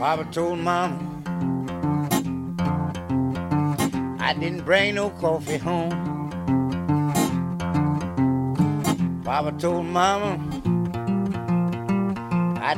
Papa told Mama I didn't bring no coffee home. Papa told Mama